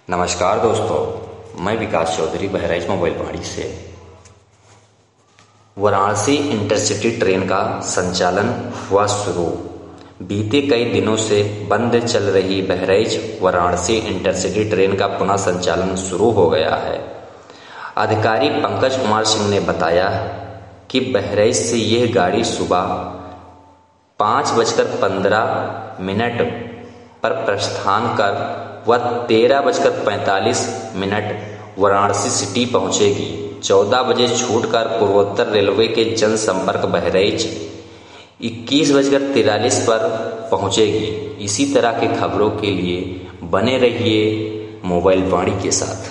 नमस्कार दोस्तों, मैं विकास चौधरी बहराइच मोबाइल वाणी से। वाराणसी इंटरसिटी ट्रेन का संचालन हुआ शुरू। बीते कई दिनों से बंद चल रही बहराइच वाराणसी इंटरसिटी ट्रेन का पुनः संचालन शुरू हो गया है। अधिकारी पंकज कुमार सिंह ने बताया कि बहराइच से यह गाड़ी सुबह 5:15 पर प्रस्थान कर वह 13:45 वाराणसी सिटी पहुंचेगी। 14 बजे छूटकर पूर्वोत्तर रेलवे के जनसंपर्क बहराइच 21:43 पर पहुंचेगी। इसी तरह के खबरों के लिए बने रहिए मोबाइल वाणी के साथ।